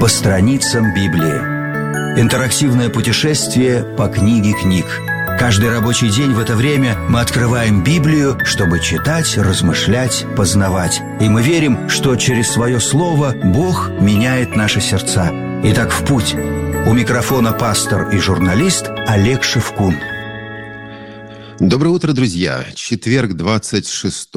По страницам Библии. Интерактивное путешествие по книге книг. Каждый рабочий день в это время мы открываем Библию, чтобы читать, размышлять, познавать. И мы верим, что через свое слово Бог меняет наши сердца. Итак, в путь. У микрофона пастор и журналист Олег Шевкун. Доброе утро, друзья. Четверг, 26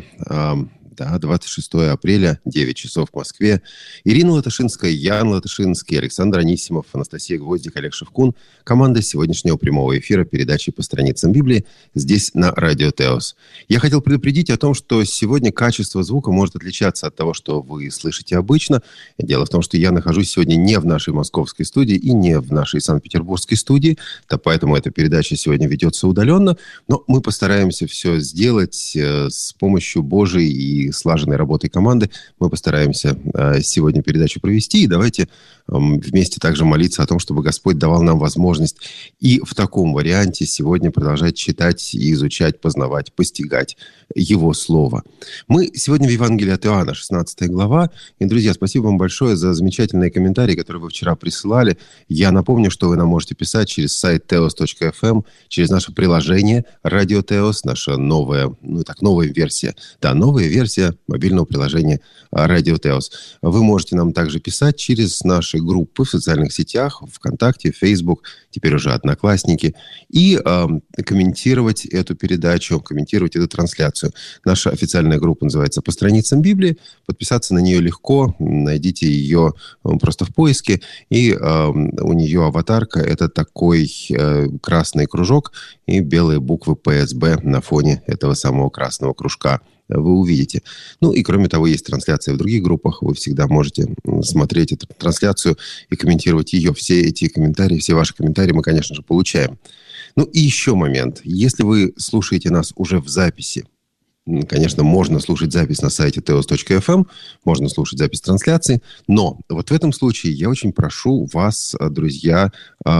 апреля, 9 часов в Москве. Ирина Латышинская, Ян Латышинский, Александр Анисимов, Анастасия Гвоздик, Олег Шевкун. Команда сегодняшнего прямого эфира передачи «По страницам Библии» здесь на Радио Теос. Я хотел предупредить о том, что сегодня качество звука может отличаться от того, что вы слышите обычно. Дело в том, что я нахожусь сегодня не в нашей московской студии и не в нашей санкт-петербургской студии, поэтому эта передача сегодня ведется удаленно. Но мы постараемся все сделать с помощью Божией и слаженной работой команды. Мы постараемся сегодня передачу провести. И давайте вместе также молиться о том, чтобы Господь давал нам возможность и в таком варианте сегодня продолжать читать, изучать, познавать, постигать Его Слово. Мы сегодня в Евангелии от Иоанна, 16 глава. И, друзья, спасибо вам большое за замечательные комментарии, которые вы вчера присылали. Я напомню, что вы нам можете писать через сайт teos.fm, через наше приложение Radio Teos, наша новая версия. Да, новая версия мобильного приложения Radio Teos. Вы можете нам также писать через наши группы в социальных сетях, ВКонтакте, Facebook, теперь уже Одноклассники, и комментировать эту передачу, комментировать эту трансляцию. Наша официальная группа называется «По страницам Библии». Подписаться на нее легко. Найдите ее просто в поиске. И у нее аватарка – это такой красный кружок и белые буквы «ПСБ» на фоне этого самого красного кружка. Вы увидите. Ну и кроме того, есть трансляция в других группах. Вы всегда можете смотреть эту трансляцию и комментировать ее. Все эти комментарии, все ваши комментарии мы, конечно же, получаем. Ну и еще момент. Если вы слушаете нас уже в записи, конечно, можно слушать запись на сайте teos.fm, можно слушать запись трансляции, но вот в этом случае я очень прошу вас, друзья,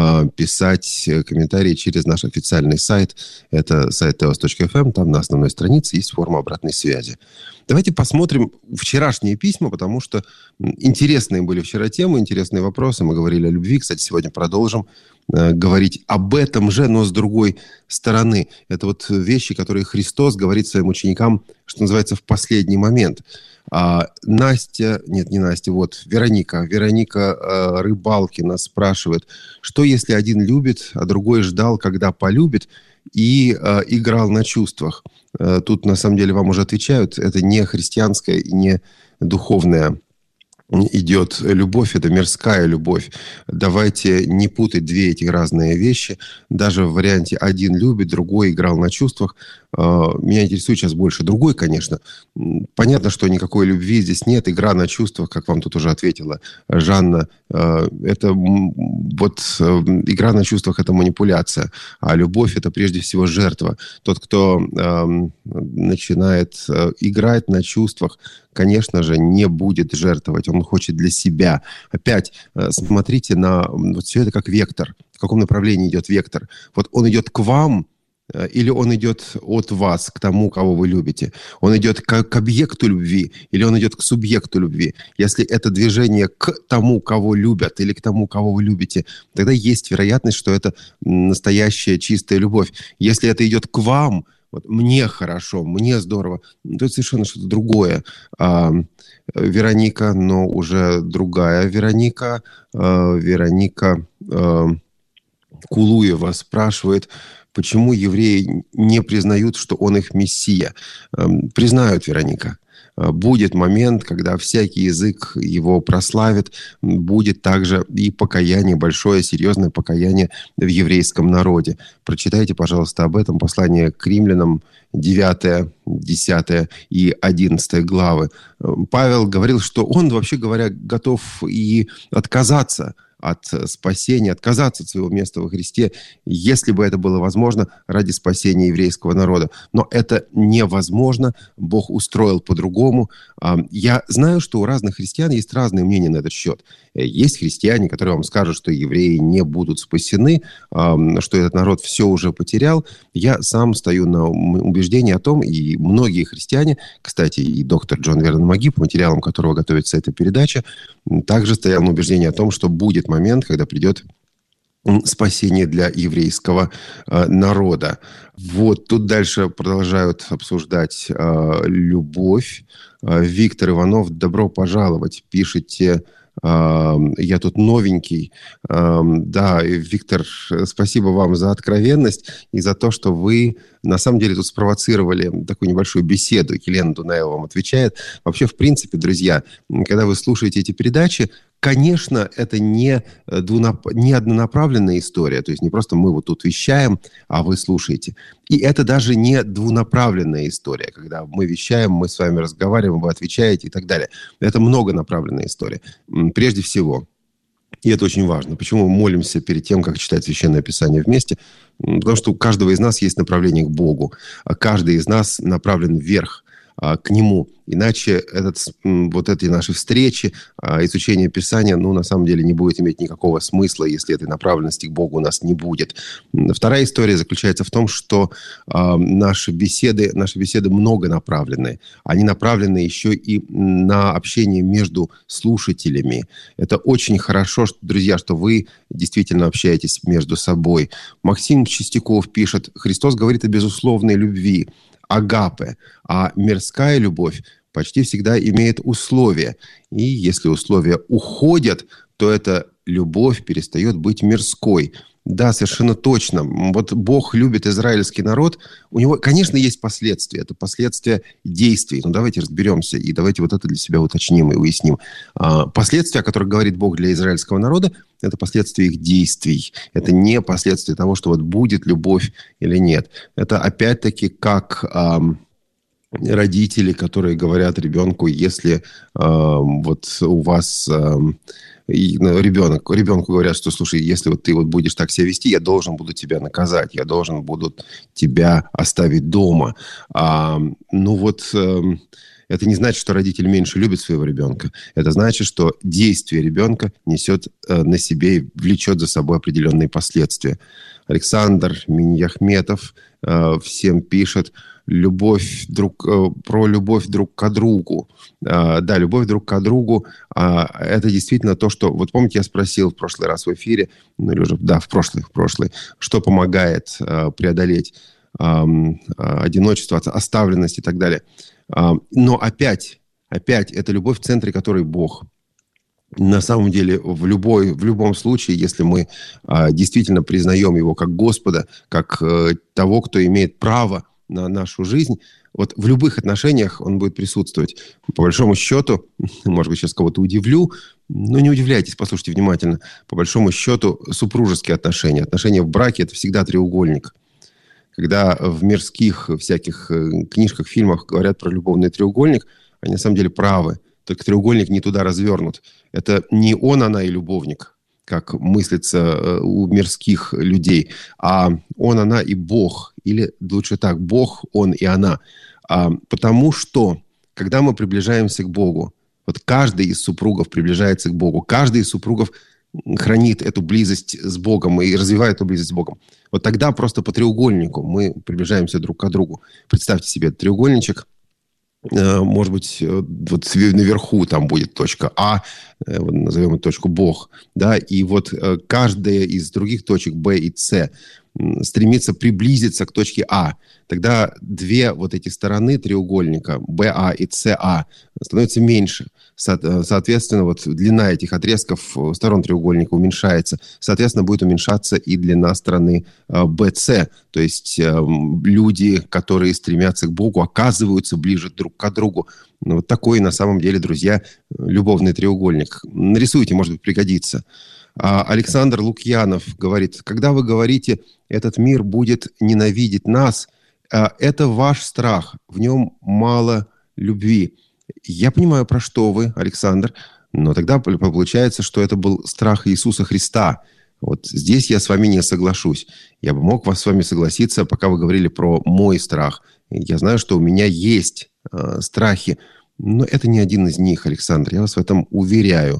писать комментарии через наш официальный сайт. Это сайт teos.fm, там на основной странице есть форма обратной связи. Давайте посмотрим вчерашние письма, потому что интересные были вчера темы, интересные вопросы. Мы говорили о любви. Кстати, сегодня продолжим говорить об этом же, но с другой стороны. Это вот вещи, которые Христос говорит своим ученикам, что называется, в последний момент. Вероника Рыбалкина спрашивает, что если один любит, а другой ждал, когда полюбит, и играл на чувствах. Тут, на самом деле, вам уже отвечают, это не христианская и не духовная идет любовь, это мирская любовь. Давайте не путать две эти разные вещи. Даже в варианте один любит, другой играл на чувствах. Меня интересует сейчас больше другой, конечно. Понятно, что никакой любви здесь нет. Игра на чувствах, как вам тут уже ответила Жанна, это вот игра на чувствах – это манипуляция. А любовь – это прежде всего жертва. Тот, кто начинает играть на чувствах, конечно же, не будет жертвовать. Он хочет для себя. Опять смотрите на вот все это как вектор. В каком направлении идет вектор? Вот он идет к вам, или он идет от вас, к тому, кого вы любите? Он идет к объекту любви, или он идет к субъекту любви? Если это движение к тому, кого любят, или к тому, кого вы любите, тогда есть вероятность, что это настоящая чистая любовь. Если это идет к вам, вот, мне хорошо, мне здорово, то это совершенно что-то другое. Вероника, но уже другая Вероника. Вероника Кулуева спрашивает, почему евреи не признают, что он их мессия? Признают, Вероника. Будет момент, когда всякий язык его прославит. Будет также и покаяние, большое, серьезное покаяние в еврейском народе. Прочитайте, пожалуйста, об этом послание к римлянам, 9, 10 и 11 главы. Павел говорил, что он, вообще говоря, готов и отказаться от спасения, отказаться от своего места во Христе, если бы это было возможно, ради спасения еврейского народа. Но это невозможно. Бог устроил по-другому. Я знаю, что у разных христиан есть разные мнения на этот счет. Есть христиане, которые вам скажут, что евреи не будут спасены, что этот народ все уже потерял. Я сам стою на убеждении о том, и многие христиане, кстати, и доктор Джон Вернон Маги, по материалам которого готовится эта передача, также стоял на убеждении о том, что будет момент, когда придет спасение для еврейского народа. Вот, тут дальше продолжают обсуждать любовь. Виктор Иванов, добро пожаловать, пишите... Я тут новенький. Да, Виктор, спасибо вам за откровенность и за то, что вы на самом деле тут спровоцировали такую небольшую беседу. Елена Дунаева вам отвечает. Вообще, в принципе, друзья, когда вы слушаете эти передачи, конечно, это не однонаправленная история. То есть не просто мы вот тут вещаем, а вы слушаете. И это даже не двунаправленная история. Когда мы вещаем, мы с вами разговариваем, вы отвечаете и так далее. Это многонаправленная история. Прежде всего. И это очень важно. Почему мы молимся перед тем, как читать Священное Писание вместе? Потому что у каждого из нас есть направление к Богу. А каждый из нас направлен вверх, к Нему. Иначе вот эти наши встречи, изучение Писания, на самом деле не будет иметь никакого смысла, если этой направленности к Богу у нас не будет. Вторая история заключается в том, что наши беседы многонаправленные. Они направлены еще и на общение между слушателями. Это очень хорошо, друзья, что вы действительно общаетесь между собой. Максим Чистяков пишет: «Христос говорит о безусловной любви, агапе, а мирская любовь почти всегда имеет условия. И если условия уходят, то эта любовь перестает быть мирской». Да, совершенно точно. Вот Бог любит израильский народ. У него, конечно, есть последствия. Это последствия действий. Но давайте разберемся и давайте вот это для себя уточним и уясним. Последствия, о которых говорит Бог для израильского народа, это последствия их действий. Это не последствия того, что вот будет любовь или нет. Это опять-таки как... родители, которые говорят ребенку, если вот у вас ребенку говорят, что, слушай, если вот ты вот будешь так себя вести, я должен буду тебя наказать, я должен буду тебя оставить дома. Это не значит, что родитель меньше любит своего ребенка. Это значит, что действие ребенка несет на себе и влечет за собой определенные последствия. Александр Миньяхметов всем пишет про любовь друг к другу. Да, любовь друг к другу это действительно то, что... Вот помните, я спросил в прошлый раз в эфире, в прошлый, что помогает преодолеть одиночество, оставленность и так далее. Но опять, это любовь, в центре которой Бог. На самом деле, в любом случае, если мы действительно признаем Его как Господа, как того, кто имеет право на нашу жизнь, вот в любых отношениях Он будет присутствовать. По большому счету, может быть, сейчас кого-то удивлю, но не удивляйтесь, послушайте внимательно. По большому счету, супружеские отношения в браке – это всегда треугольник. Когда в мирских всяких книжках, фильмах говорят про любовный треугольник, они на самом деле правы. Только треугольник не туда развернут. Это не он, она и любовник, как мыслится у мирских людей, а он, она и Бог. Или лучше так, Бог, он и она. Потому что, когда мы приближаемся к Богу, вот каждый из супругов приближается к Богу, каждый из супругов хранит эту близость с Богом и развивает эту близость с Богом. Вот тогда просто по треугольнику мы приближаемся друг к другу. Представьте себе этот треугольничек. Может быть, вот наверху там будет точка А, назовем эту точку Бог, да, и вот каждая из других точек Б и С стремится приблизиться к точке А. Тогда две вот эти стороны треугольника, БА и СА, становятся меньше. Соответственно, вот длина этих отрезков сторон треугольника уменьшается. Соответственно, будет уменьшаться и длина стороны БС. То есть люди, которые стремятся к Богу, оказываются ближе друг к другу. Вот такой, на самом деле, друзья, любовный треугольник. Нарисуйте, может быть, пригодится. Александр Лукьянов говорит: когда вы говорите, этот мир будет ненавидеть нас, это ваш страх, в нем мало любви. Я понимаю, про что вы, Александр, Но тогда получается, что это был страх Иисуса Христа. Вот здесь я с вами не соглашусь. Я бы мог с вами согласиться, пока вы говорили про мой страх. Я знаю, что у меня есть страхи, но это не один из них, Александр. Я вас в этом уверяю.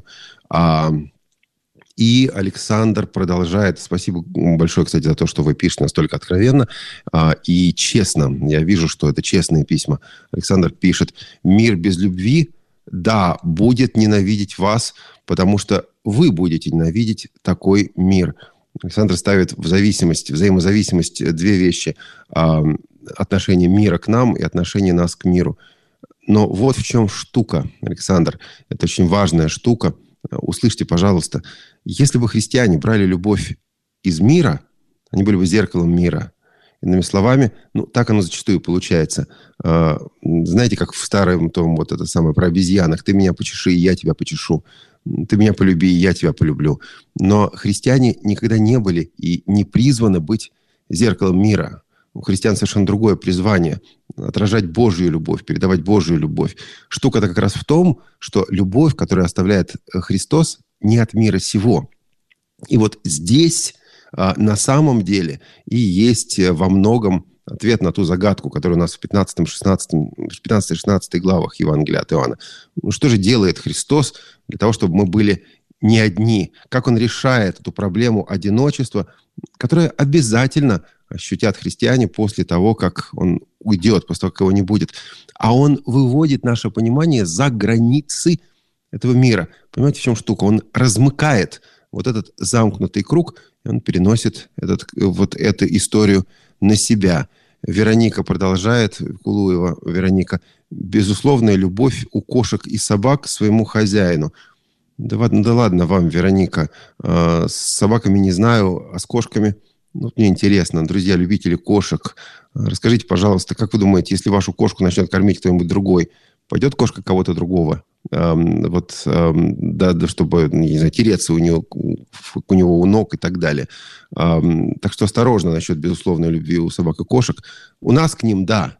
И Александр продолжает. Спасибо большое, кстати, за то, что вы пишете настолько откровенно и честно. Я вижу, что это честные письма. Александр пишет: «Мир без любви, да, будет ненавидеть вас, потому что вы будете ненавидеть такой мир». Александр ставит в взаимозависимость две вещи. Отношение мира к нам и отношение нас к миру. Но вот в чем штука, Александр. Это очень важная штука. Услышьте, пожалуйста. Если бы христиане брали любовь из мира, они были бы зеркалом мира. Иными словами, так оно зачастую получается. Знаете, как в старом том, вот это самое про обезьянок. Ты меня почеши, и я тебя почешу. Ты меня полюби, и я тебя полюблю. Но христиане никогда не были и не призваны быть зеркалом мира. У христиан совершенно другое призвание – отражать Божью любовь, передавать Божью любовь. Штука-то как раз в том, что любовь, которую оставляет Христос, не от мира сего. И вот здесь на самом деле и есть во многом ответ на ту загадку, которая у нас в 15-16 главах Евангелия от Иоанна. Что же делает Христос для того, чтобы мы были не одни? Как Он решает эту проблему одиночества, которое обязательно ощутят христиане после того, как Он уйдет, после того, как Его не будет? А Он выводит наше понимание за границы этого мира. Понимаете, в чем штука? Он размыкает вот этот замкнутый круг, и Он переносит эту историю на себя. Вероника продолжает, Кулуева Вероника: «Безусловная любовь у кошек и собак к своему хозяину». Да ладно вам, Вероника. С собаками не знаю, а с кошками... мне интересно, друзья, любители кошек, расскажите, пожалуйста, как вы думаете, если вашу кошку начнет кормить кто-нибудь другой, пойдет кошка кого-то другого? Чтобы, не знаю, тереться у него у ног и так далее. Так что осторожно насчет безусловной любви у собак и кошек. У нас к ним да.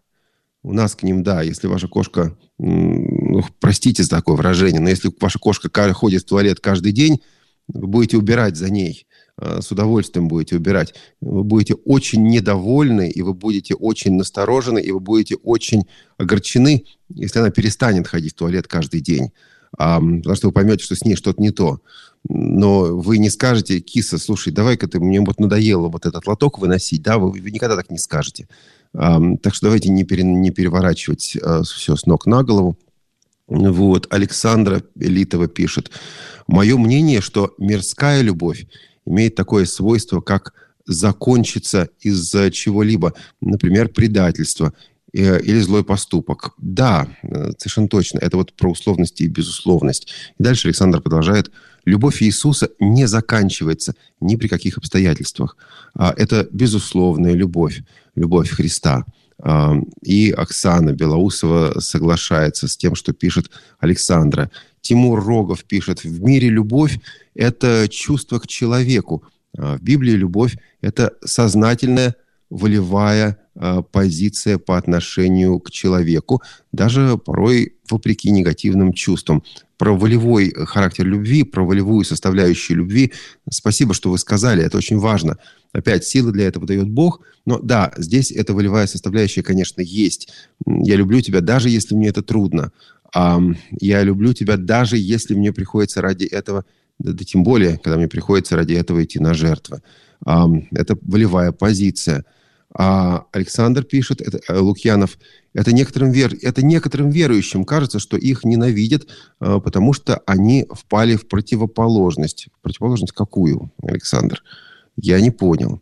Если ваша кошка, простите за такое выражение, но если ваша кошка ходит в туалет каждый день, вы будете убирать за ней. С удовольствием будете убирать. Вы будете очень недовольны, и вы будете очень насторожены, и вы будете очень огорчены, если она перестанет ходить в туалет каждый день. Потому что вы поймете, что с ней что-то не то. Но вы не скажете: киса, слушай, давай-ка мне надоело вот этот лоток выносить. Да, вы никогда так не скажете. Так что давайте не переворачивать все с ног на голову. Вот. Александра Элитова пишет: «Мое мнение, что мирская любовь имеет такое свойство, как закончиться из-за чего-либо, например, предательства или злой поступок». Да, совершенно точно. Это вот про условность и безусловность. И дальше Александр продолжает: «Любовь Иисуса не заканчивается ни при каких обстоятельствах. Это безусловная любовь, любовь Христа». И Оксана Белоусова соглашается с тем, что пишет Александра. Тимур Рогов пишет: «В мире любовь – это чувство к человеку. В Библии любовь – это сознательная, волевая позиция по отношению к человеку, даже порой вопреки негативным чувствам». Про волевой характер любви, про волевую составляющую любви. Спасибо, что вы сказали, это очень важно. Опять, силы для этого дает Бог. Но да, здесь эта волевая составляющая, конечно, есть. Я люблю тебя, даже если мне это трудно. Я люблю тебя, даже если мне приходится ради этого, да тем более, когда мне приходится ради этого идти на жертвы. Это волевая позиция. Александр пишет, Лукьянов: это некоторым верующим кажется, что их ненавидят, потому что они впали в противоположность. Противоположность какую, Александр? Я не понял.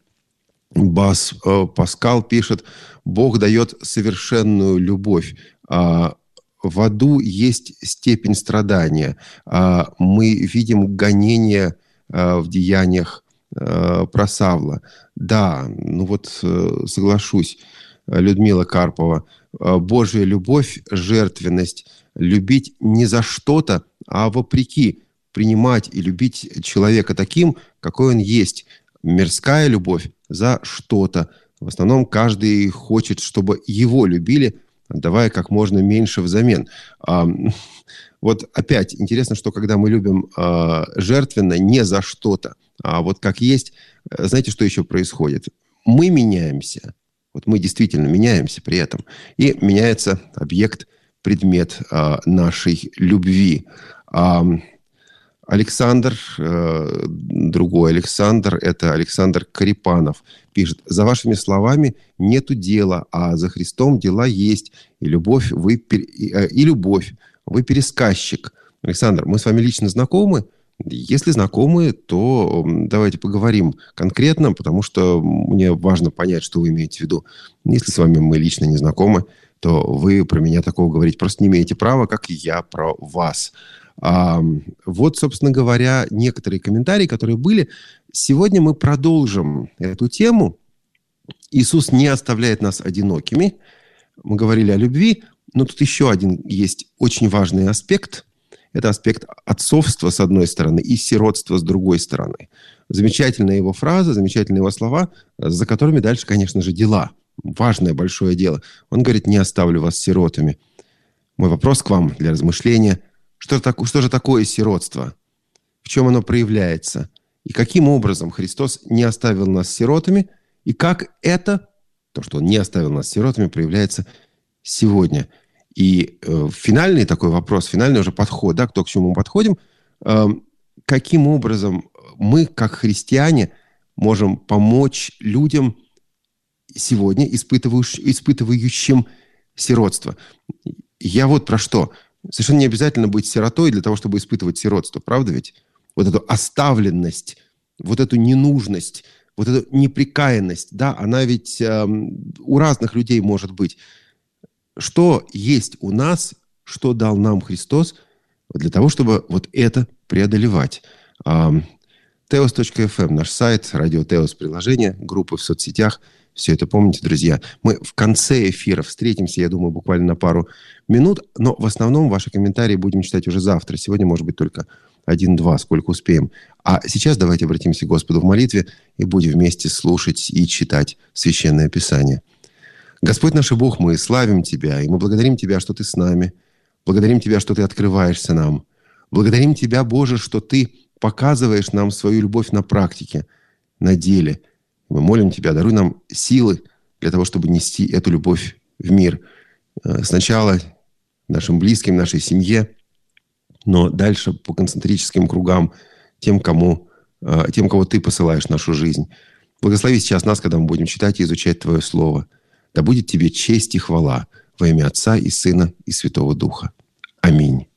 Паскал пишет: Бог дает совершенную любовь. В аду есть степень страдания. Мы видим гонения в деяниях про Савла. Да, соглашусь, Людмила Карпова. Божья любовь, жертвенность, любить не за что-то, а вопреки, принимать и любить человека таким, какой он есть. Мирская любовь за что-то. В основном каждый хочет, чтобы его любили отдавая как можно меньше взамен. Вот опять интересно, что когда мы любим жертвенно не за что-то, а вот как есть, знаете, что еще происходит? Мы меняемся. Вот мы действительно меняемся при этом. И меняется объект, предмет нашей любви. Александр, другой Александр, это Александр Карипанов, пишет: «За вашими словами нету дела, а за Христом дела есть. И любовь, вы пересказчик». Александр, мы с вами лично знакомы? Если знакомы, то давайте поговорим конкретно, потому что мне важно понять, что вы имеете в виду. Если с вами мы лично не знакомы, то вы про меня такого говорить просто не имеете права, как и я про вас. Вот, собственно говоря, некоторые комментарии, которые были. Сегодня мы продолжим эту тему. Иисус не оставляет нас одинокими. Мы говорили о любви, но тут еще один есть очень важный аспект. Это аспект отцовства, с одной стороны, и сиротства, с другой стороны. Замечательная его фраза, замечательные его слова, за которыми дальше, конечно же, дела. Важное, большое дело. Он говорит: «Не оставлю вас сиротами». Мой вопрос к вам для размышления: что же такое сиротство? В чем оно проявляется? И каким образом Христос не оставил нас сиротами? И как это, то, что Он не оставил нас сиротами, проявляется сегодня? И финальный такой вопрос, финальный уже подход, да, то, к чему мы подходим, каким образом мы, как христиане, можем помочь людям сегодня, испытывающим сиротство. Я вот про что. Совершенно не обязательно быть сиротой для того, чтобы испытывать сиротство, правда ведь? Вот эту оставленность, вот эту ненужность, вот эту неприкаянность, да, она ведь у разных людей может быть. Что есть у нас, что дал нам Христос для того, чтобы вот это преодолевать? Teos.fm, наш сайт, радио Теос приложение, группы в соцсетях. Все это помните, друзья. Мы в конце эфира встретимся, я думаю, буквально на пару минут. Но в основном ваши комментарии будем читать уже завтра. Сегодня, может быть, только 1-2, сколько успеем. А сейчас давайте обратимся к Господу в молитве и будем вместе слушать и читать Священное Писание. Господь наш и Бог, мы славим Тебя, и мы благодарим Тебя, что Ты с нами. Благодарим Тебя, что Ты открываешься нам. Благодарим Тебя, Боже, что Ты показываешь нам свою любовь на практике, на деле. Мы молим Тебя, даруй нам силы для того, чтобы нести эту любовь в мир. Сначала нашим близким, нашей семье, но дальше по концентрическим кругам тем, кого Ты посылаешь в нашу жизнь. Благослови сейчас нас, когда мы будем читать и изучать Твое Слово. Да будет Тебе честь и хвала во имя Отца и Сына и Святого Духа. Аминь.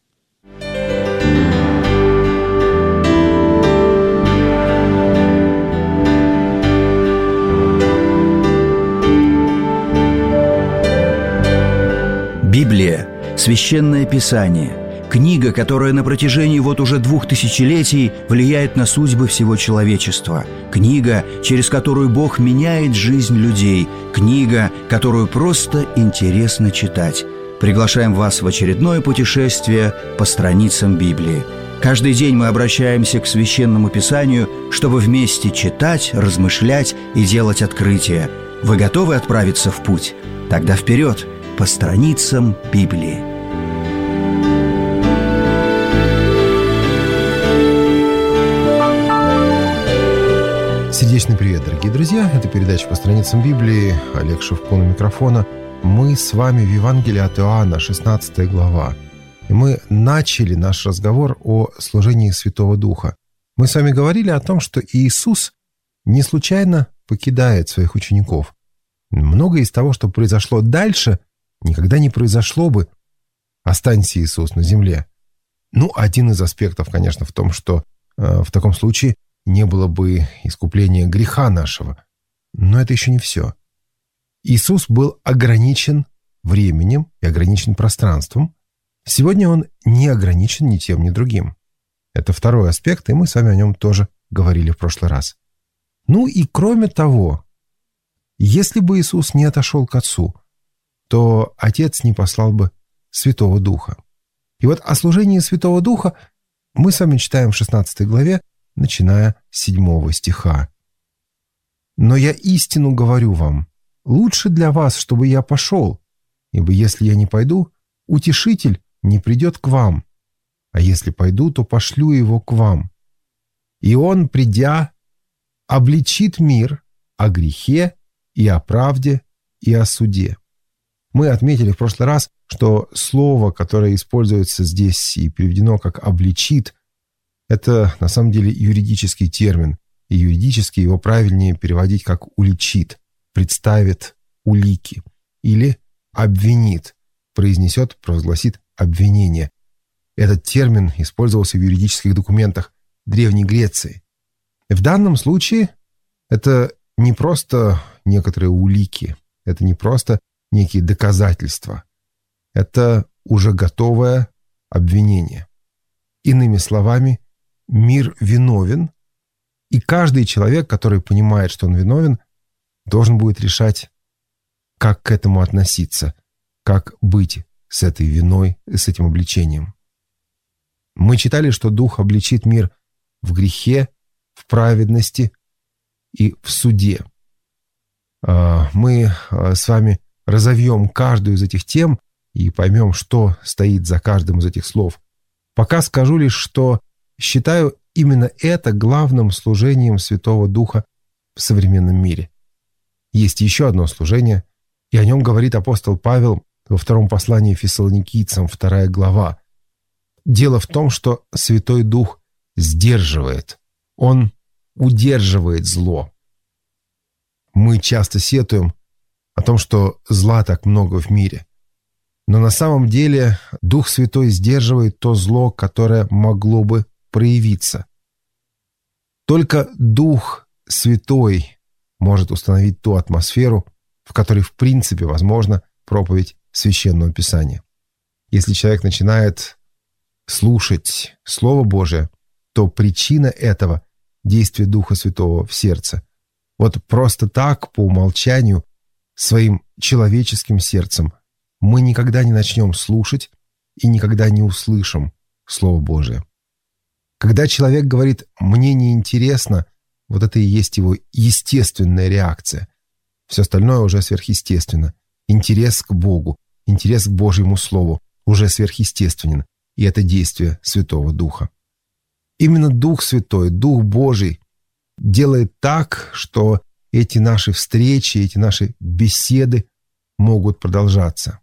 Библия – Священное Писание, книга, которая на протяжении вот уже 2000 летий влияет на судьбы всего человечества, книга, через которую Бог меняет жизнь людей, книга, которую просто интересно читать. Приглашаем вас в очередное путешествие по страницам Библии. Каждый день мы обращаемся к Священному Писанию, чтобы вместе читать, размышлять и делать открытия. Вы готовы отправиться в путь? Тогда вперед! По страницам Библии. Сердечный привет, дорогие друзья! Это передача «По страницам Библии». Олег Шевкун у микрофона. Мы с вами в Евангелии от Иоанна, 16 глава. И мы начали наш разговор о служении Святого Духа. Мы с вами говорили о том, что Иисус не случайно покидает своих учеников. Многое из того, что произошло дальше, никогда не произошло бы, останься Иисус на земле. Один из аспектов, конечно, в том, что в таком случае не было бы искупления греха нашего. Но это еще не все. Иисус был ограничен временем и ограничен пространством. Сегодня Он не ограничен ни тем, ни другим. Это второй аспект, и мы с вами о нем тоже говорили в прошлый раз. И кроме того, если бы Иисус не отошел к Отцу, то Отец не послал бы Святого Духа. И вот о служении Святого Духа мы с вами читаем в 16 главе, начиная с 7 стиха. «Но я истину говорю вам, лучше для вас, чтобы я пошел, Ибо если я не пойду, утешитель не придет к вам. А если пойду, то пошлю его к вам. И он, придя, обличит мир о грехе и о правде и о суде». Мы отметили в прошлый раз, что слово, которое используется здесь и переведено как «обличит», это на самом деле юридический термин, и юридически его правильнее переводить как «уличит», «представит улики» или «обвинит», произнесет, провозгласит обвинение. Этот термин использовался в юридических документах Древней Греции. В данном случае это не просто некоторые улики, это не просто некие доказательства, это уже готовое обвинение. Иными словами, мир виновен, и каждый человек, который понимает, что он виновен, должен будет решать, как к этому относиться, как быть с этой виной и с этим обличением. Мы читали, что Дух обличит мир в грехе, в праведности и в суде. Мы с вами разовьем каждую из этих тем и поймем, что стоит за каждым из этих слов. Пока скажу лишь, что считаю именно это главным служением Святого Духа в современном мире. Есть еще одно служение, и о нем говорит апостол Павел во втором послании Фессалоникийцам, 2 глава. Дело в том, что Святой Дух сдерживает, Он удерживает зло. Мы часто сетуем о том, что зла так много в мире. Но на самом деле Дух Святой сдерживает то зло, которое могло бы проявиться. Только Дух Святой может установить ту атмосферу, в которой в принципе возможна проповедь Священного Писания. Если человек начинает слушать Слово Божие, то причина этого — действие Духа Святого в сердце. Вот просто так, по умолчанию, своим человеческим сердцем мы никогда не начнем слушать и никогда не услышим Слово Божие. Когда человек говорит «мне неинтересно», вот это и есть его естественная реакция. Все остальное уже сверхъестественно. Интерес к Богу, интерес к Божьему Слову уже сверхъестественен, и это действие Святого Духа. Именно Дух Святой, Дух Божий делает так, что эти наши встречи, эти наши беседы могут продолжаться.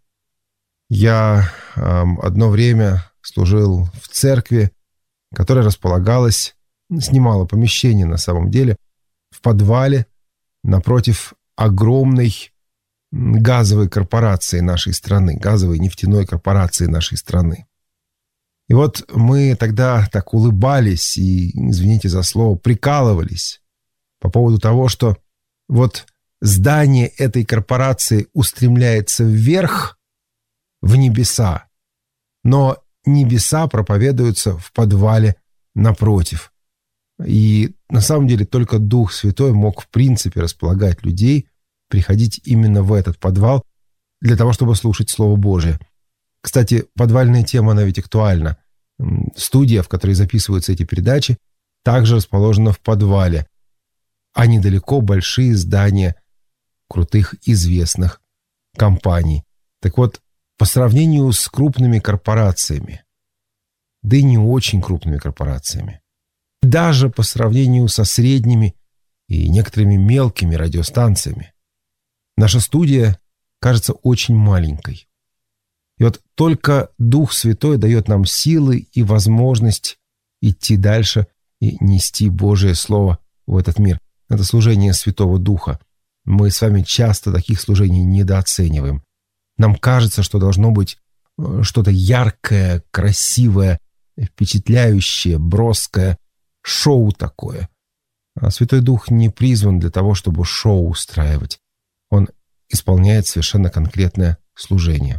Я одно время служил в церкви, которая располагалась, снимала помещение на самом деле, в подвале напротив огромной газовой корпорации нашей страны, газовой нефтяной корпорации нашей страны. И вот мы тогда так улыбались и, извините за слово, прикалывались по поводу того, что вот здание этой корпорации устремляется вверх, в небеса, но небеса проповедуются в подвале напротив. И на самом деле только Дух Святой мог в принципе располагать людей приходить именно в этот подвал для того, чтобы слушать Слово Божие. Кстати, подвальная тема, она ведь актуальна. Студия, в которой записываются эти передачи, также расположена в подвале, а недалеко большие здания крутых известных компаний. Так вот, по сравнению с крупными корпорациями, да и не очень крупными корпорациями, даже по сравнению со средними и некоторыми мелкими радиостанциями, наша студия кажется очень маленькой. И вот только Дух Святой дает нам силы и возможность идти дальше и нести Божие Слово в этот мир. Это служение Святого Духа. Мы с вами часто таких служений недооцениваем. Нам кажется, что должно быть что-то яркое, красивое, впечатляющее, броское, шоу такое. А Святой Дух не призван для того, чтобы шоу устраивать. Он исполняет совершенно конкретное служение.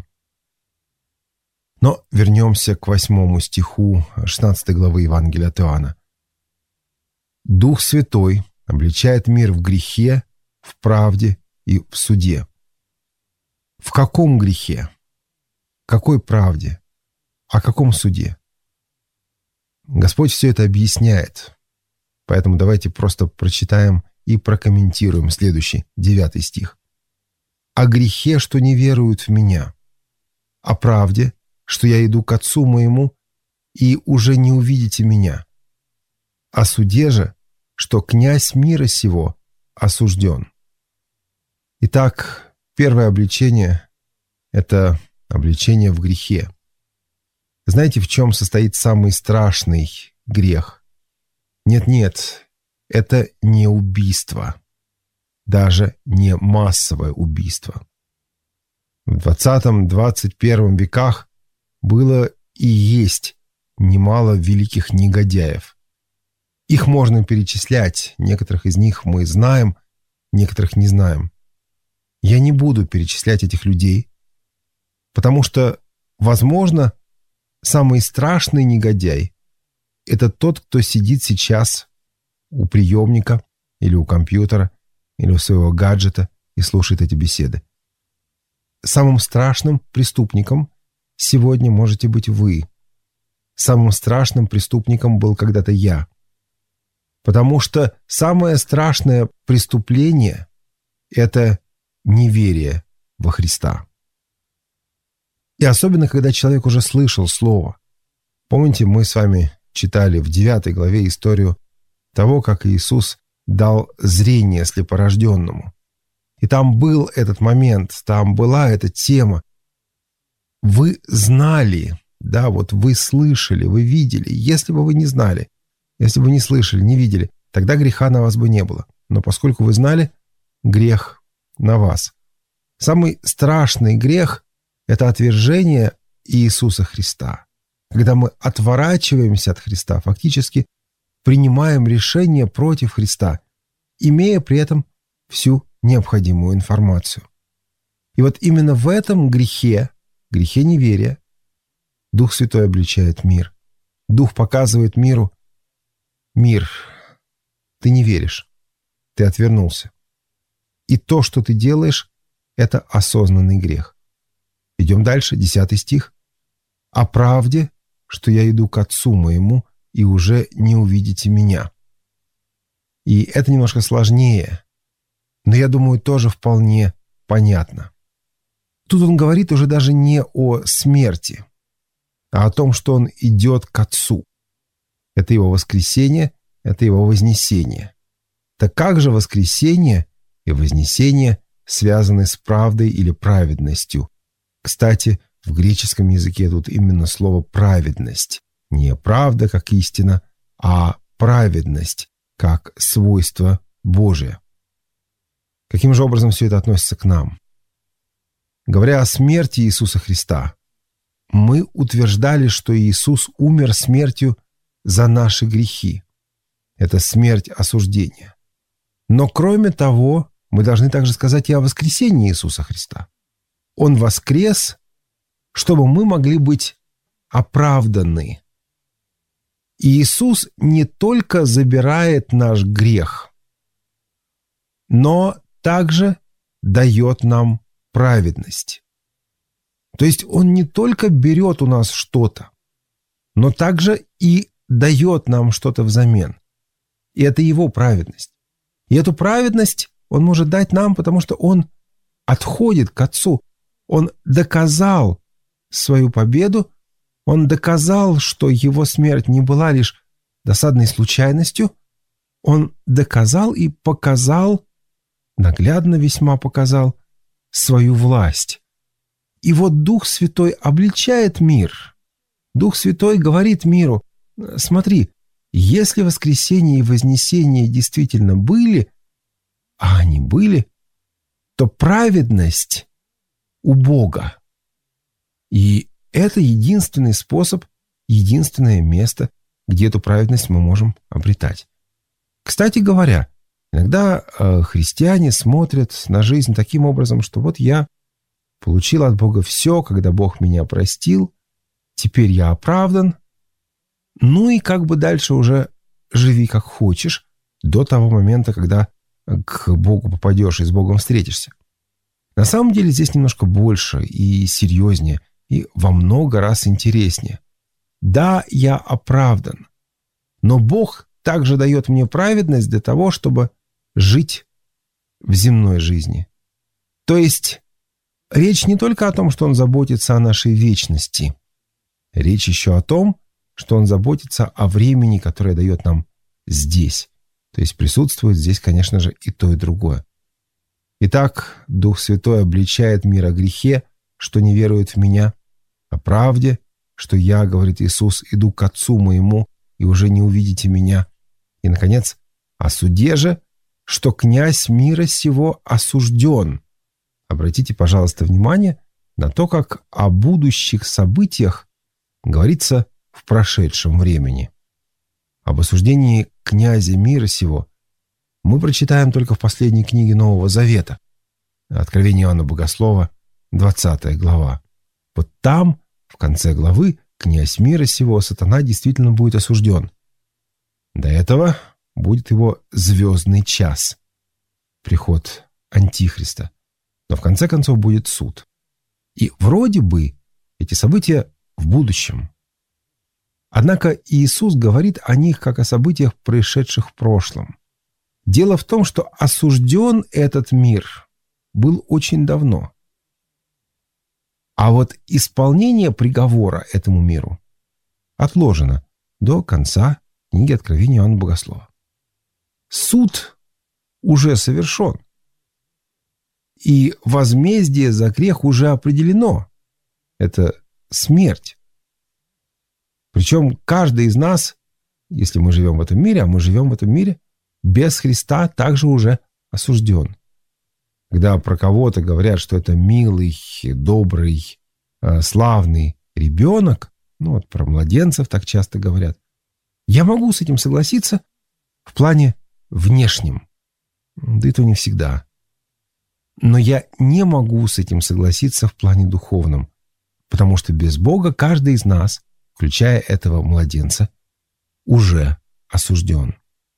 Но вернемся к 8 стиху 16 главы Евангелия от Иоанна. «Дух Святой обличает мир в грехе, в правде и в суде». В каком грехе? Какой правде? О каком суде? Господь все это объясняет. Поэтому давайте просто прочитаем и прокомментируем следующий, 9 стих. «О грехе, что не веруют в Меня. о правде, что я иду к Отцу моему, и уже не увидите меня. О суде же, что князь мира сего осужден». Итак, первое обличение – это обличение в грехе. Знаете, в чем состоит самый страшный грех? Нет, это не убийство, даже не массовое убийство. В 20-21 веках было и есть немало великих негодяев. Их можно перечислять, некоторых из них мы знаем, некоторых не знаем. Я не буду перечислять этих людей, потому что, возможно, самый страшный негодяй – это тот, кто сидит сейчас у приемника или у компьютера или у своего гаджета и слушает эти беседы. Самым страшным преступником сегодня можете быть вы. Самым страшным преступником был когда-то я. Потому что самое страшное преступление – это неверие во Христа. И особенно, когда человек уже слышал Слово. Помните, мы с вами читали в 9 главе историю того, как Иисус дал зрение слепорожденному. И там был этот момент, там была эта тема. Вы знали, да, вот вы слышали, вы видели. Если бы вы не знали, если бы не слышали, не видели, тогда греха на вас бы не было. Но поскольку вы знали, грех на вас. Самый страшный грех – это отвержение Иисуса Христа. Когда мы отворачиваемся от Христа, фактически принимаем решение против Христа, имея при этом всю необходимую информацию. И вот именно в этом грехе неверия, Дух Святой обличает мир. Дух показывает миру: мир, ты не веришь, ты отвернулся. И то, что ты делаешь, это осознанный грех. Идем дальше, 10 стих. «О правде, что я иду к Отцу моему, и уже не увидите меня». И это немножко сложнее, но я думаю, тоже вполне понятно. Тут он говорит уже даже не о смерти, а о том, что он идет к Отцу. Это его воскресение, это его вознесение. Так как же воскресение и вознесение связаны с правдой или праведностью? Кстати, в греческом языке тут именно слово «праведность». Не правда как истина, а праведность как свойство Божие. Каким же образом все это относится к нам? Говоря о смерти Иисуса Христа, мы утверждали, что Иисус умер смертью за наши грехи. Это смерть осуждения. Но кроме того, мы должны также сказать и о воскресении Иисуса Христа. Он воскрес, чтобы мы могли быть оправданы. И Иисус не только забирает наш грех, но также дает нам праведность. То есть Он не только берет у нас что-то, но также и дает нам что-то взамен. И это Его праведность. И эту праведность Он может дать нам, потому что Он отходит к Отцу. Он доказал свою победу, Он доказал, что Его смерть не была лишь досадной случайностью. Он доказал и показал, наглядно весьма показал, свою власть. И вот Дух Святой обличает мир. Дух Святой говорит миру: смотри, если воскресение и вознесение действительно были, а они были, то праведность у Бога. И это единственный способ, единственное место, где эту праведность мы можем обретать. Кстати говоря, иногда христиане смотрят на жизнь таким образом, что вот я получил от Бога все, когда Бог меня простил, теперь я оправдан, ну и как бы дальше уже живи как хочешь до того момента, когда к Богу попадешь и с Богом встретишься. На самом деле здесь немножко больше и серьезнее, и во много раз интереснее. Да, я оправдан, но Бог также дает мне праведность для того, чтобы жить в земной жизни. То есть речь не только о том, что Он заботится о нашей вечности. Речь еще о том, что Он заботится о времени, которое дает нам здесь. То есть присутствует здесь, конечно же, и то, и другое. Итак, Дух Святой обличает мир о грехе, что не верует в Меня, о правде, что я, говорит Иисус, иду к Отцу Моему, и уже не увидите Меня. И, наконец, о суде же, что князь мира сего осужден. Обратите, пожалуйста, внимание на то, как о будущих событиях говорится в прошедшем времени. Об осуждении князя мира сего мы прочитаем только в последней книге Нового Завета, Откровение Иоанна Богослова, 20 глава. Вот там, в конце главы, князь мира сего, сатана, действительно будет осужден. До этого будет его звездный час, приход Антихриста. Но в конце концов будет суд. И вроде бы эти события в будущем. Однако Иисус говорит о них как о событиях, происшедших в прошлом. Дело в том, что осужден этот мир был очень давно. А вот исполнение приговора этому миру отложено до конца книги Откровения Иоанна Богослова. Суд уже совершен. И возмездие за грех уже определено. Это смерть. Причем каждый из нас, если мы живем в этом мире, а мы живем в этом мире, без Христа также уже осужден. Когда про кого-то говорят, что это милый, добрый, славный ребенок, ну вот про младенцев так часто говорят, я могу с этим согласиться в плане внешнем, да и то не всегда. Но я не могу с этим согласиться в плане духовном, потому что без Бога каждый из нас, включая этого младенца, уже осужден.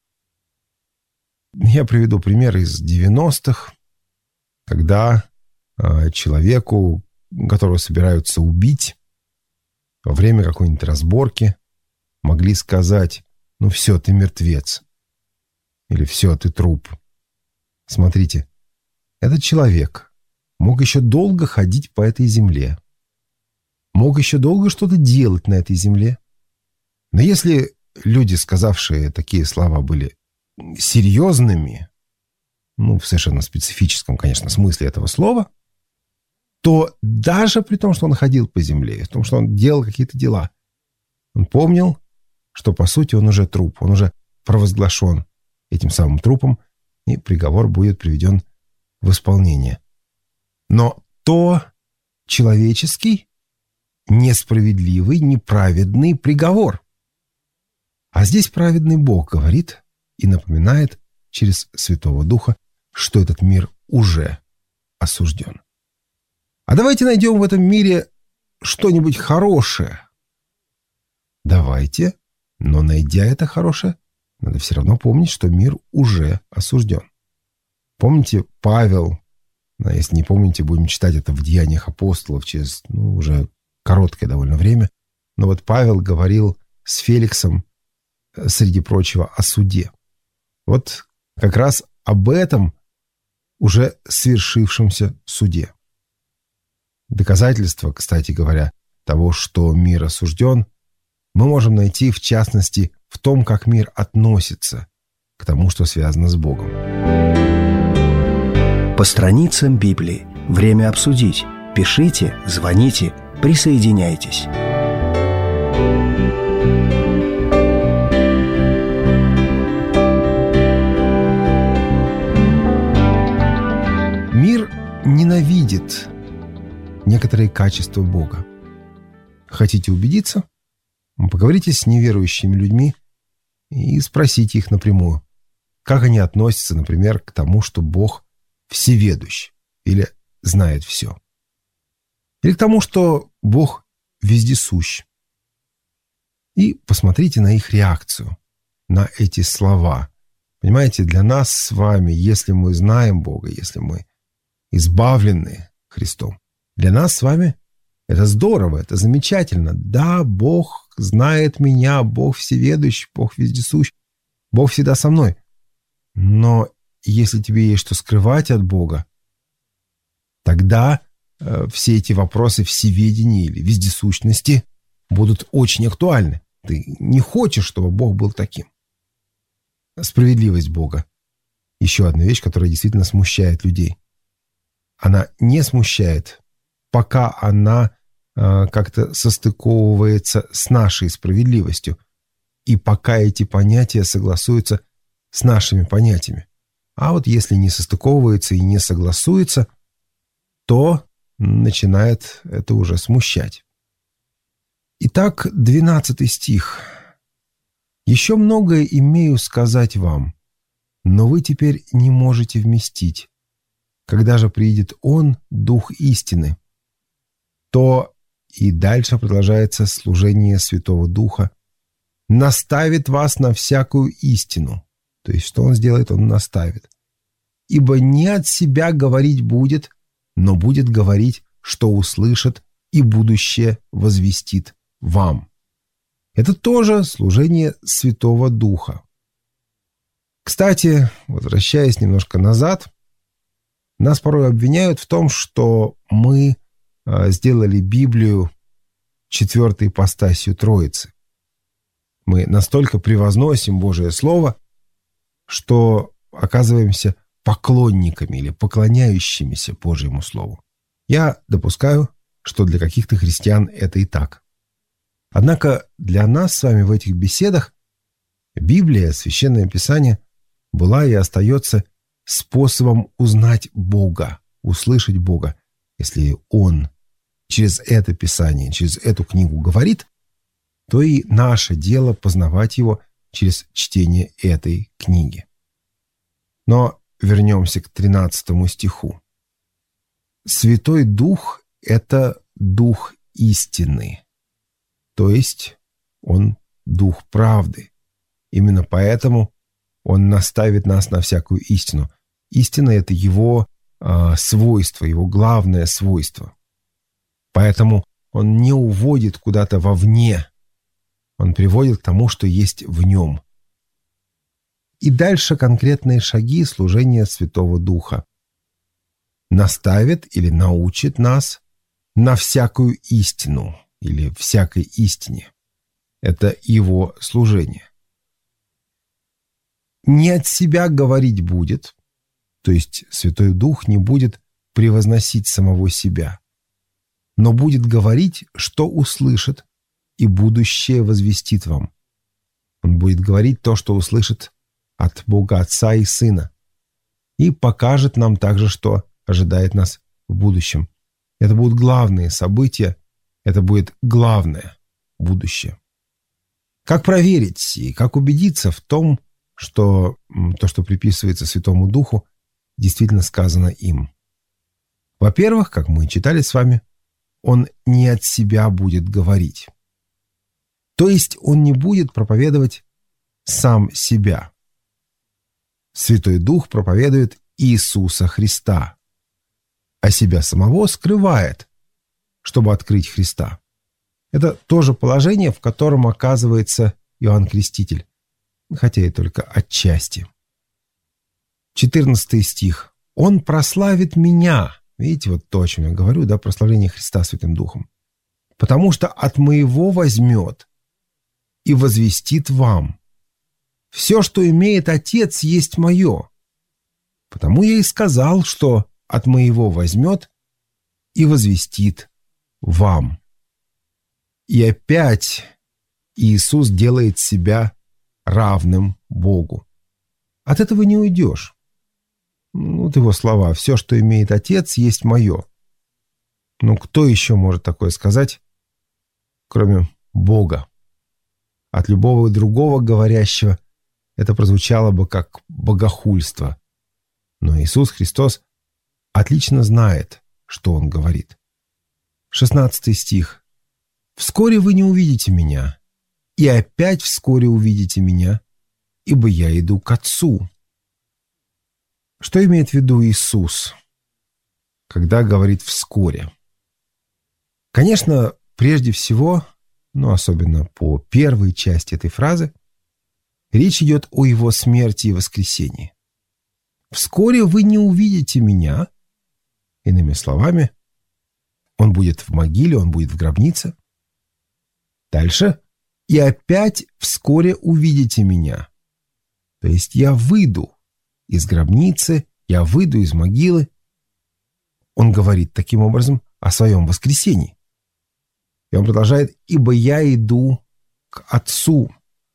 Я приведу пример из 90-х, когда человеку, которого собираются убить, во время какой-нибудь разборки могли сказать: ну все, ты мертвец. Или все, ты труп. Смотрите, этот человек мог еще долго ходить по этой земле. Мог еще долго что-то делать на этой земле. Но если люди, сказавшие такие слова, были серьезными, ну, в совершенно специфическом, конечно, смысле этого слова, то даже при том, что он ходил по земле, в том, что он делал какие-то дела, он помнил, что, по сути, он уже труп, он уже провозглашен этим самым трупом, и приговор будет приведен в исполнение. Но то человеческий, несправедливый, неправедный приговор. А здесь праведный Бог говорит и напоминает через Святого Духа, что этот мир уже осужден. А давайте найдем в этом мире что-нибудь хорошее. Давайте, но найдя это хорошее, надо все равно помнить, что мир уже осужден. Помните, Павел, если не помните, будем читать это в Деяниях апостолов через уже короткое довольно время, но вот Павел говорил с Феликсом, среди прочего, о суде. Вот как раз об этом уже свершившемся суде. Доказательства, кстати говоря, того, что мир осужден, мы можем найти, в частности, в том, как мир относится к тому, что связано с Богом. По страницам Библии. Время обсудить. Пишите, звоните, присоединяйтесь. Мир ненавидит некоторые качества Бога. Хотите убедиться? Поговорите с неверующими людьми и спросите их напрямую, как они относятся, например, к тому, что Бог всеведущ или знает все. Или к тому, что Бог вездесущ. И посмотрите на их реакцию, на эти слова. Понимаете, для нас с вами, если мы знаем Бога, если мы избавлены Христом, для нас с вами это здорово, это замечательно. Да, Бог знает меня, Бог всеведущ, Бог вездесущ, Бог всегда со мной. Но если тебе есть что скрывать от Бога, тогда все эти вопросы всеведения или вездесущности будут очень актуальны. Ты не хочешь, чтобы Бог был таким. Справедливость Бога. Еще одна вещь, которая действительно смущает людей. Она не смущает, пока она как-то состыковывается с нашей справедливостью, и пока эти понятия согласуются с нашими понятиями. А вот если не состыковывается и не согласуется, то начинает это уже смущать. Итак, 12 стих. «Еще многое имею сказать вам, но вы теперь не можете вместить. Когда же приидет Он, Дух истины, то...» И дальше продолжается служение Святого Духа. «Наставит вас на всякую истину». То есть, что Он сделает? Он наставит. «Ибо не от себя говорить будет, но будет говорить, что услышит, и будущее возвестит вам». Это тоже служение Святого Духа. Кстати, возвращаясь немножко назад, нас порой обвиняют в том, что мы сделали Библию четвертой ипостасью Троицы. Мы настолько превозносим Божие Слово, что оказываемся поклонниками или поклоняющимися Божьему Слову. Я допускаю, что для каких-то христиан это и так. Однако для нас с вами в этих беседах Библия, Священное Писание, была и остается способом узнать Бога, услышать Бога. Если Он через это Писание, через эту книгу говорит, то и наше дело познавать Его через чтение этой книги. Но вернемся к 13 стиху. Святой Дух – это Дух истины, то есть Он Дух правды. Именно поэтому Он наставит нас на всякую истину. Истина – это Его свойство, Его главное свойство. Поэтому Он не уводит куда-то вовне. Он приводит к тому, что есть в Нем. И дальше конкретные шаги служения Святого Духа. Наставит или научит нас на всякую истину или всякой истине. Это Его служение. Не от себя говорить будет, то есть Святой Дух не будет превозносить самого себя, но будет говорить, что услышит, и будущее возвестит вам. Он будет говорить то, что услышит от Бога Отца и Сына, и покажет нам также, что ожидает нас в будущем. Это будут главные события, это будет главное будущее. Как проверить и как убедиться в том, что то, что приписывается Святому Духу, действительно сказано им? Во-первых, как мы читали с вами, Он не от себя будет говорить. То есть Он не будет проповедовать сам себя. Святой Дух проповедует Иисуса Христа, а себя самого скрывает, чтобы открыть Христа. Это тоже положение, в котором оказывается Иоанн Креститель, хотя и только отчасти. 14 стих. «Он прославит меня». Видите, вот то, о чем я говорю, да, прославление Христа Святым Духом. «Потому что от моего возьмет и возвестит вам. Все, что имеет Отец, есть мое. Потому я и сказал, что от моего возьмет и возвестит вам». И опять Иисус делает себя равным Богу. От этого не уйдешь. Вот его слова: «Все, что имеет Отец, есть мое». Ну, кто еще может такое сказать, кроме Бога? От любого другого говорящего это прозвучало бы как богохульство. Но Иисус Христос отлично знает, что Он говорит. 16 стих. «Вскоре вы не увидите меня, и опять вскоре увидите меня, ибо я иду к Отцу». Что имеет в виду Иисус, когда говорит «вскоре»? Конечно, прежде всего, но особенно по первой части этой фразы, речь идет о Его смерти и воскресении. «Вскоре вы не увидите меня», иными словами, Он будет в могиле, он будет в гробнице. Дальше. И опять вскоре увидите меня. То есть я выйду из гробницы, я выйду из могилы. Он говорит таким образом о своем воскресении. И он продолжает: ибо я иду к Отцу.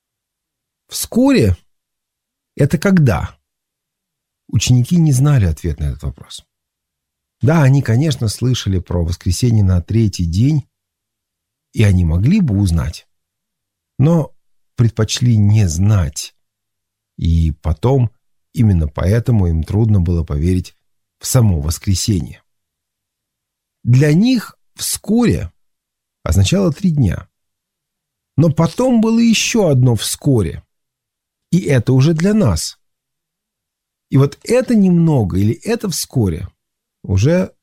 Вскоре — это когда? Ученики не знали ответ на этот вопрос. Да, они, конечно, слышали про воскресение на третий день, и они могли бы узнать, но предпочли не знать. И потом, именно поэтому им трудно было поверить в само воскресение. Для них вскоре означало 3 дня. Но потом было еще одно вскоре. И это уже для нас. И вот это немного, или это вскоре, уже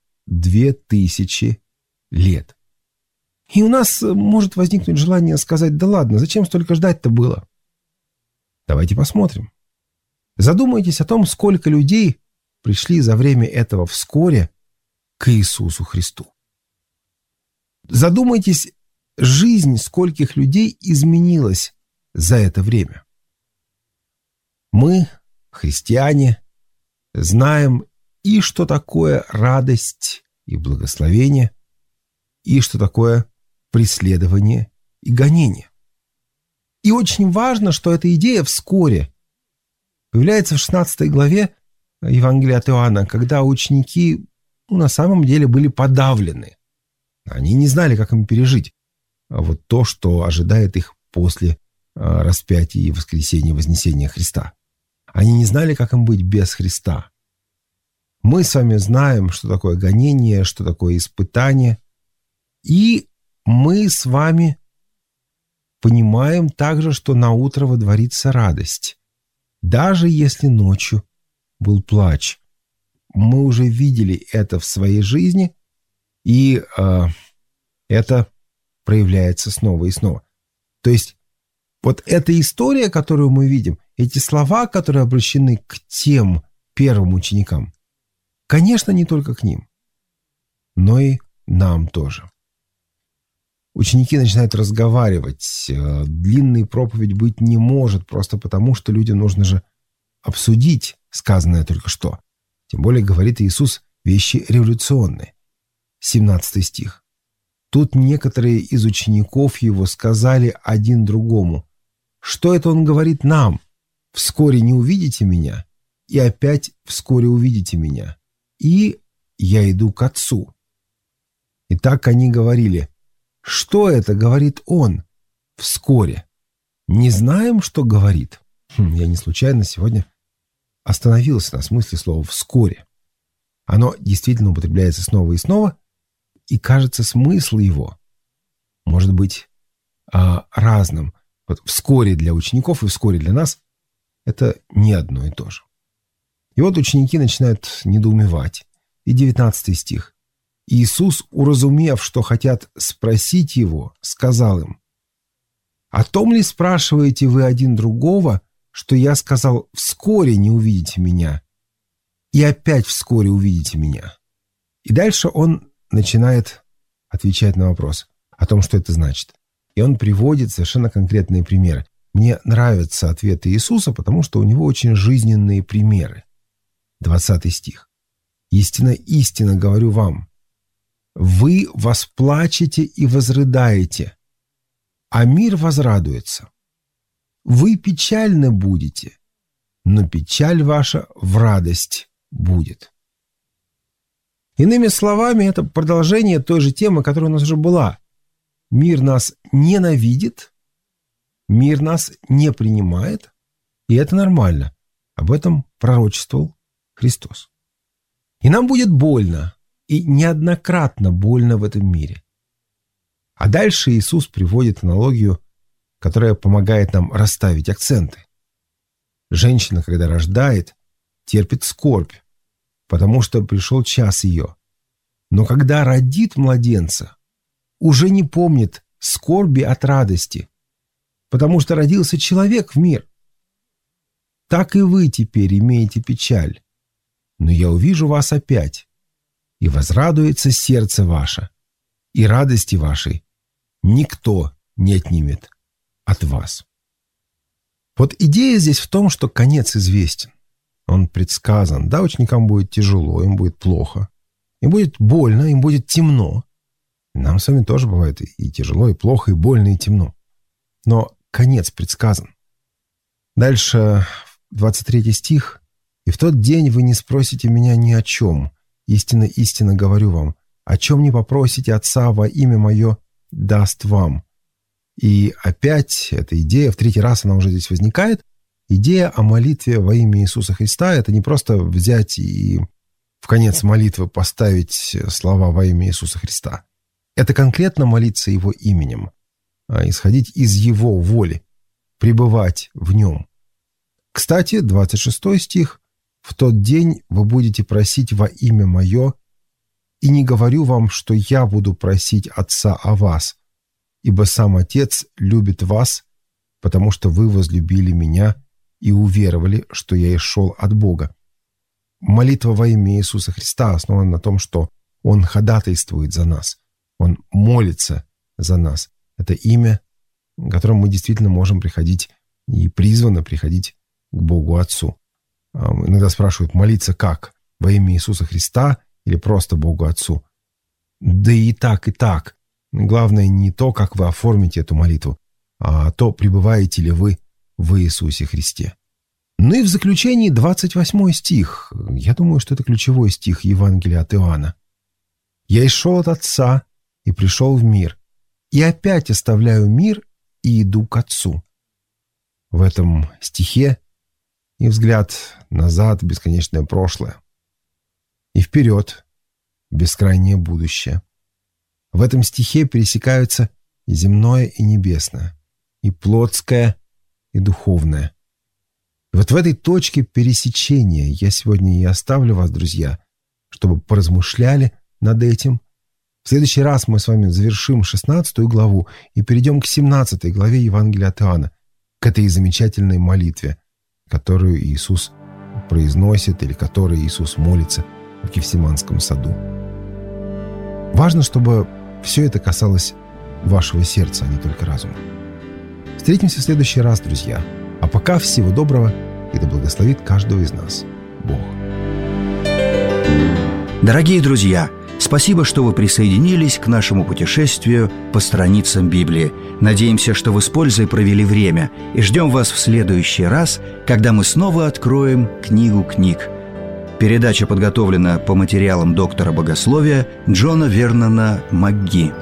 2000 лет. И у нас может возникнуть желание сказать: да ладно, зачем столько ждать-то было? Давайте посмотрим. Задумайтесь о том, сколько людей пришли за время этого вскоре к Иисусу Христу. Задумайтесь, жизнь скольких людей изменилась за это время. Мы, христиане, знаем и что такое радость и благословение, и что такое преследование и гонение. И очень важно, что эта идея вскоре появляется в 16 главе Евангелия от Иоанна, когда ученики на самом деле были подавлены. Они не знали, как им пережить вот то, что ожидает их после распятия и воскресения, вознесения Христа. Они не знали, как им быть без Христа. Мы с вами знаем, что такое гонение, что такое испытание. И мы с вами понимаем также, что наутро водворится радость. Даже если ночью был плач. Мы уже видели это в своей жизни, и это проявляется снова и снова. То есть вот эта история, которую мы видим, эти слова, которые обращены к тем первым ученикам, конечно, не только к ним, но и нам тоже. Ученики начинают разговаривать. Длинной проповедь быть не может, просто потому, что людям нужно же обсудить сказанное только что. Тем более, говорит Иисус, вещи революционные. 17 стих. Тут некоторые из учеников его сказали один другому: что это он говорит нам? Вскоре не увидите меня, и опять вскоре увидите меня, и я иду к Отцу. И так они говорили: что это говорит он вскоре? Не знаем, что говорит. Я не случайно сегодня остановился на смысле слова «вскоре». Оно действительно употребляется снова и снова, и кажется, смысл его может быть разным. Вот вскоре для учеников и вскоре для нас — это не одно и то же. И вот ученики начинают недоумевать. И 19 стих. Иисус, уразумев, что хотят спросить его, сказал им: «О том ли спрашиваете вы один другого, что я сказал: вскоре не увидите меня, и опять вскоре увидите меня?» И дальше он начинает отвечать на вопрос о том, что это значит. И он приводит совершенно конкретные примеры. Мне нравятся ответы Иисуса, потому что у него очень жизненные примеры. 20 стих. «Истинно, истинно говорю вам, вы восплачете и возрыдаете, а мир возрадуется. Вы печальны будете, но печаль ваша в радость будет». Иными словами, это продолжение той же темы, которая у нас уже была. Мир нас ненавидит, мир нас не принимает, и это нормально. Об этом пророчествовал Христос. И нам будет больно, и неоднократно больно в этом мире. А дальше Иисус приводит аналогию, которая помогает нам расставить акценты. Женщина, когда рождает, терпит скорбь, потому что пришел час ее. Но когда родит младенца, уже не помнит скорби от радости, потому что родился человек в мир. Так и вы теперь имеете печаль, но я увижу вас опять, и возрадуется сердце ваше, и радости вашей никто не отнимет от вас». Вот идея здесь в том, что конец известен. Он предсказан. Да, ученикам будет тяжело, им будет плохо, им будет больно, им будет темно. Нам с вами тоже бывает и тяжело, и плохо, и больно, и темно. Но конец предсказан. Дальше 23 стих. «И в тот день вы не спросите меня ни о чем. Истинно, истинно говорю вам, о чем не попросите Отца во имя Мое, даст вам». И опять эта идея, в третий раз она уже здесь возникает. Идея о молитве во имя Иисуса Христа – это не просто взять и в конец молитвы поставить слова во имя Иисуса Христа. Это конкретно молиться Его именем, исходить из Его воли, пребывать в Нем. Кстати, 26 стих. «В тот день вы будете просить во имя Мое, и не говорю вам, что я буду просить Отца о вас, ибо сам Отец любит вас, потому что вы возлюбили Меня и уверовали, что я шел от Бога». Молитва во имя Иисуса Христа основана на том, что Он ходатайствует за нас, Он молится за нас. Это имя, которым мы действительно можем приходить и призваны приходить к Богу Отцу. Иногда спрашивают, молиться как? Во имя Иисуса Христа или просто Богу Отцу? Да и так, и так. Главное не то, как вы оформите эту молитву, а то, пребываете ли вы в Иисусе Христе. Ну и в заключении 28 стих. Я думаю, что это ключевой стих Евангелия от Иоанна. «Я шел от Отца и пришел в мир, и опять оставляю мир и иду к Отцу». В этом стихе и взгляд назад в бесконечное прошлое, и вперед в бескрайнее будущее. В этом стихе пересекаются и земное, и небесное, и плотское, и духовное. И вот в этой точке пересечения я сегодня и оставлю вас, друзья, чтобы поразмышляли над этим. В следующий раз мы с вами завершим 16 главу и перейдем к 17 главе Евангелия от Иоанна, к этой замечательной молитве, которую Иисус произносит или которой Иисус молится в Гефсиманском саду. Важно, чтобы все это касалось вашего сердца, а не только разума. Встретимся в следующий раз, друзья. А пока всего доброго, и да благословит каждого из нас Бог. Дорогие друзья, спасибо, что вы присоединились к нашему путешествию по страницам Библии. Надеемся, что вы с пользой провели время, и ждем вас в следующий раз, когда мы снова откроем книгу книг. Передача подготовлена по материалам доктора богословия Джона Вернона МакГи.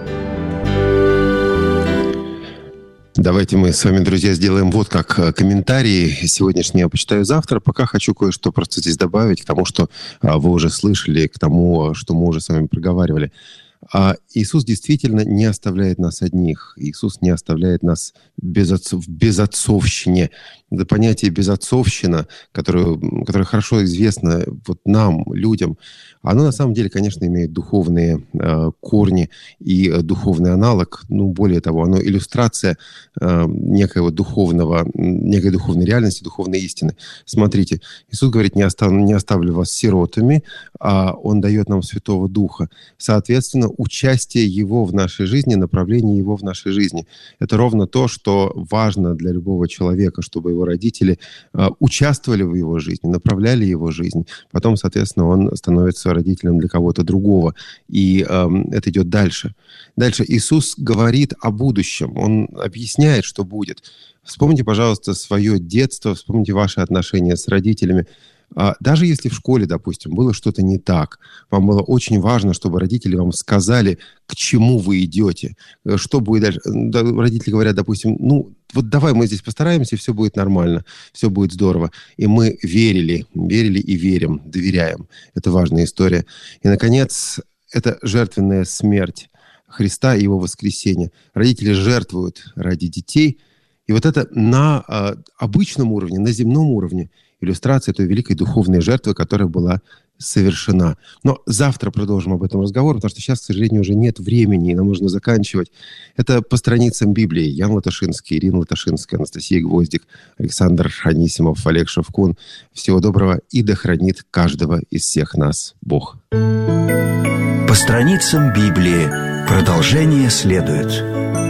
Давайте мы с вами, друзья, сделаем вот как комментарии. Сегодняшний я почитаю завтра. Пока хочу кое-что просто здесь добавить к тому, что вы уже слышали, к тому, что мы уже с вами проговаривали. Иисус действительно не оставляет нас одних. Иисус не оставляет нас в безотцовщине. Это понятие «безотцовщина», которое хорошо известно вот нам, людям, оно на самом деле, конечно, имеет духовные корни и духовный аналог. Ну, более того, оно иллюстрация некой духовной реальности, духовной истины. Смотрите, Иисус говорит, не оставлю вас сиротами, а Он дает нам Святого Духа. Соответственно, участие Его в нашей жизни, направление Его в нашей жизни – это ровно то, что важно для любого человека, чтобы его родители участвовали в его жизни, направляли его жизнь. Потом, соответственно, он становится родителем для кого-то другого. И это идет дальше. Дальше Иисус говорит о будущем. Он объясняет, что будет. Вспомните, пожалуйста, свое детство, вспомните ваши отношения с родителями. Даже если в школе, допустим, было что-то не так, вам было очень важно, чтобы родители вам сказали, к чему вы идете, что будет дальше. Родители говорят, допустим, вот давай мы здесь постараемся, и все будет нормально, все будет здорово. И мы верили и верим, доверяем. Это важная история. И, наконец, это жертвенная смерть Христа и Его воскресение. Родители жертвуют ради детей. И вот это на обычном уровне, на земном уровне иллюстрация той великой духовной жертвы, которая была совершена. Но завтра продолжим об этом разговор, потому что сейчас, к сожалению, уже нет времени, и нам нужно заканчивать. Это по страницам Библии. Ян Латашинский, Ирина Латашинская, Анастасия Гвоздик, Александр Анисимов, Олег Шевкун. Всего доброго, и да хранит каждого из всех нас Бог. По страницам Библии. Продолжение следует.